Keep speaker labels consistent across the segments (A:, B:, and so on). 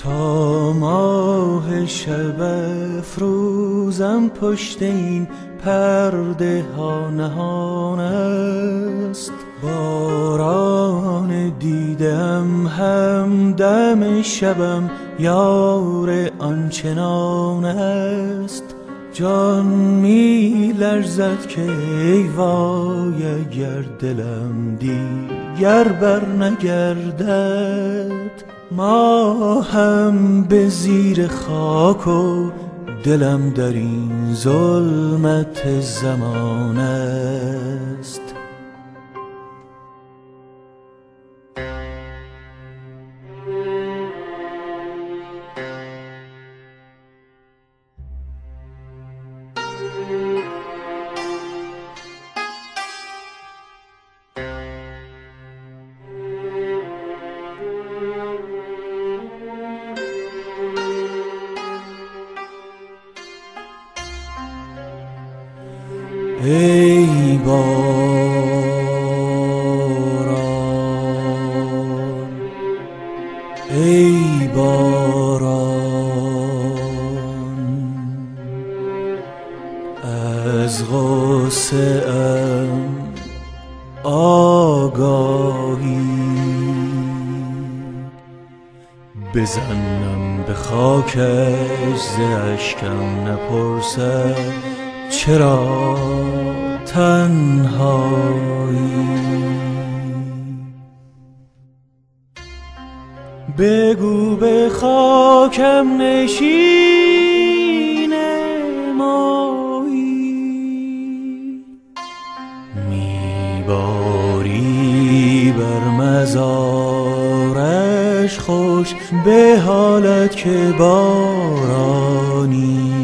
A: تا ماه شب افروزم پشت این پرده ها نهان است. باران دیدم همدم شبم یار آنچنان است. جان می لرزد که ای وای اگر دلم دیگر بر نگردد. ما هم به زیر خاک و دلم در این ظلمت زمان است. ای باران، ای باران، از غصه ام آگاهی بزنم به خاکش ز اشکم نپرسد چرا تنهایی. بگو به خاکم نشین مایی، میباری بر مزارش خوش به حالت که بارانی.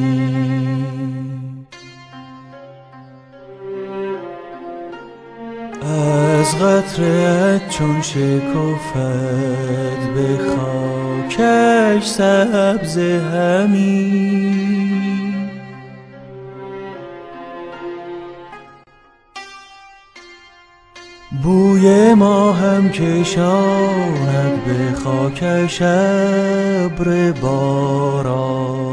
A: از قطره‌ات چون شکفت به خاکش سبز همی. بوی ما هم کشاند به خاکش ابر باران.